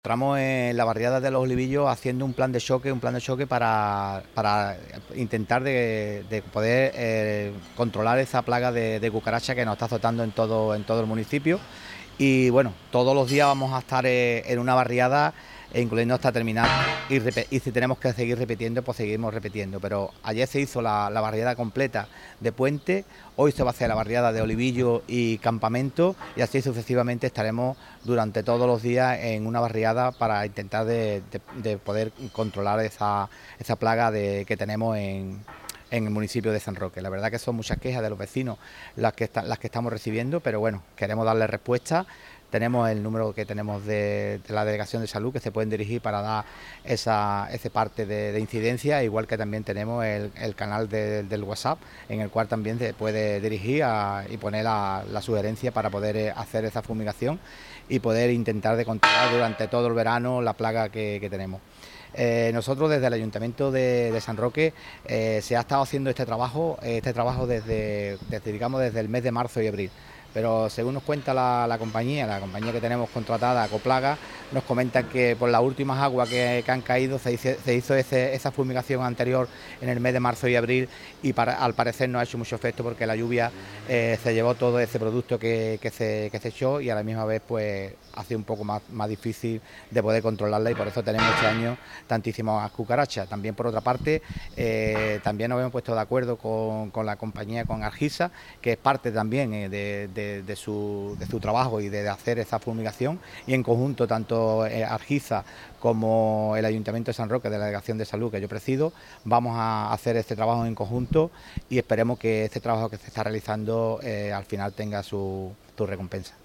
Entramos en la barriada de los Olivillos haciendo un plan de choque, para intentar de poder controlar esa plaga de cucaracha que nos está azotando en todo el municipio. Y bueno, todos los días vamos a estar en una barriada, incluyendo hasta terminar. Y si tenemos que seguir repitiendo, pues seguimos repitiendo. Pero ayer se hizo la barriada completa de Puente, hoy se va a hacer la barriada de Olivillo y Campamento, y así sucesivamente estaremos durante todos los días en una barriada para intentar de poder controlar esa plaga que tenemos en el municipio de San Roque. La verdad que son muchas quejas de los vecinos las que estamos recibiendo, pero bueno, queremos darle respuesta. Tenemos el número que tenemos de la Delegación de Salud que se pueden dirigir para dar ese parte de incidencia, igual que también tenemos el canal del WhatsApp, en el cual también se puede dirigir y poner la sugerencia para poder hacer esa fumigación y poder intentar de controlar durante todo el verano la plaga que tenemos. Nosotros desde el Ayuntamiento de San Roque se ha estado haciendo este trabajo desde el mes de marzo y abril. Pero según nos cuenta la compañía que tenemos contratada, Coplaga, nos comentan que por las últimas aguas que han caído se hizo esa fumigación anterior en el mes de marzo y abril y al parecer no ha hecho mucho efecto porque la lluvia se llevó todo ese producto que se echó y a la misma vez pues ha sido un poco más difícil de poder controlarla y por eso tenemos este año tantísimas cucarachas. También por otra parte, también nos hemos puesto de acuerdo con la compañía, con Argisa, que es parte también de su trabajo y de hacer esa fumigación, y en conjunto tanto Argisa como el Ayuntamiento de San Roque, de la Delegación de Salud que yo presido, vamos a hacer este trabajo en conjunto y esperemos que este trabajo que se está realizando al final tenga su recompensa.